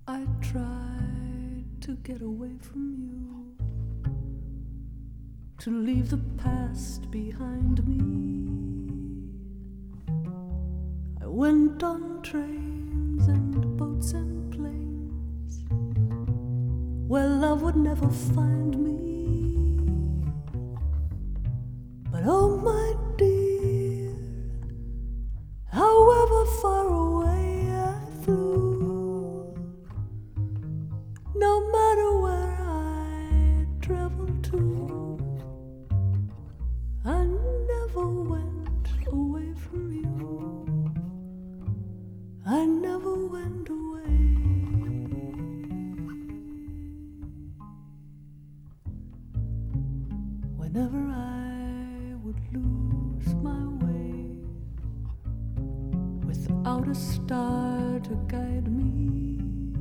I tried to get away from you, to leave the past behind me. I went on trains and boats and planes where love would never find me. But oh my dear, however far away I flew, no matter where I traveled to, I never went away from you. I never went away. Whenever I would lose my way, without a star to guide me,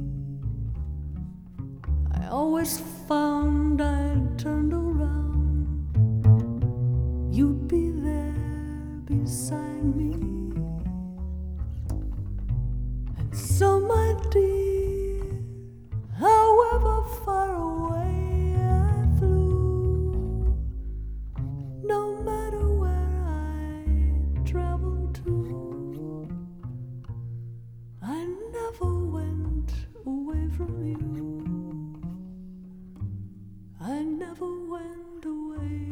I always found I'd turned around, you'd be there beside me. And so my dear, however far away I flew, no matter where I traveled to, I never went away from you. I never went away.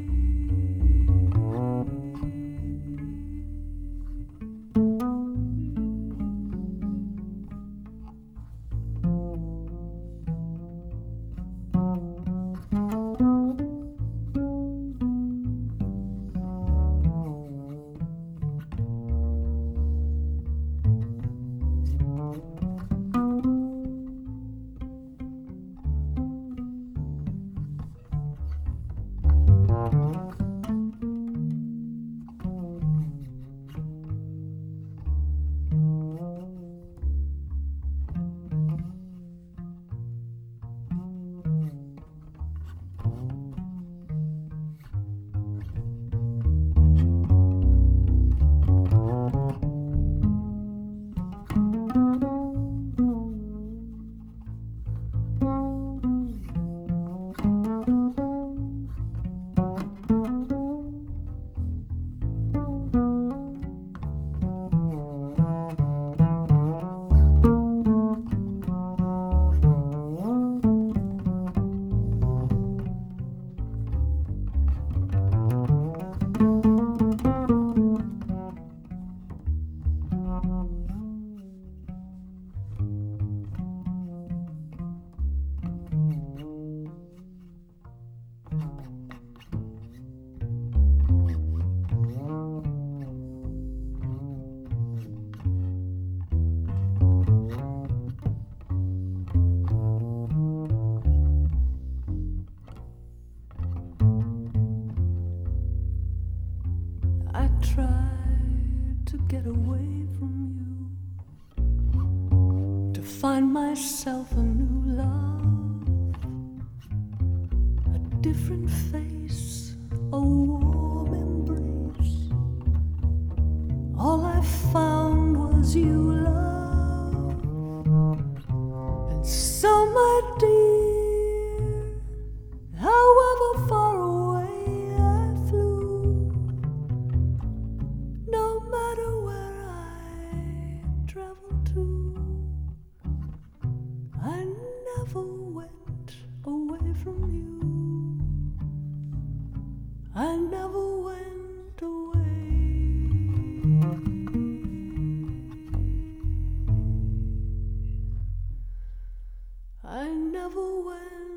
I tried to get away from you, to find myself a new love, a different face, a warm embrace. All I found was you, love. And so my dear, however far away I flew, no matter where I traveled to, I never went away from you. I never went away. I never went